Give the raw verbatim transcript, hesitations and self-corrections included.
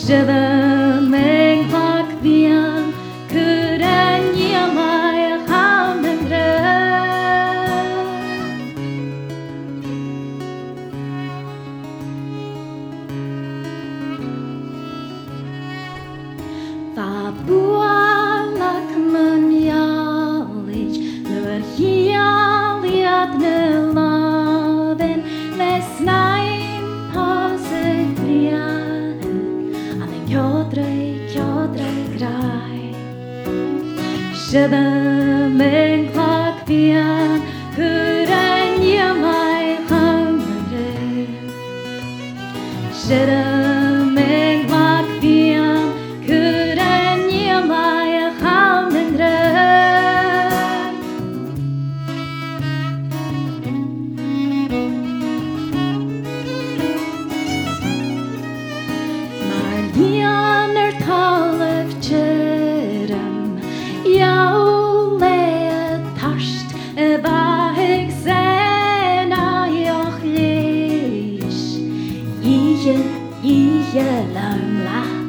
Shada meng hak bian kuran yamai hamendra Va bualak men yalich nur hialiat ne laven vesnaim pase frian an kjodrei kjodrei grai Shada meng hak bian kuran yamai hamendra Shada meng hak bian kuran yamai hamendra Marlianer talef cherem Jaule tarsht bahig sena yoch lish Ije, ije lang la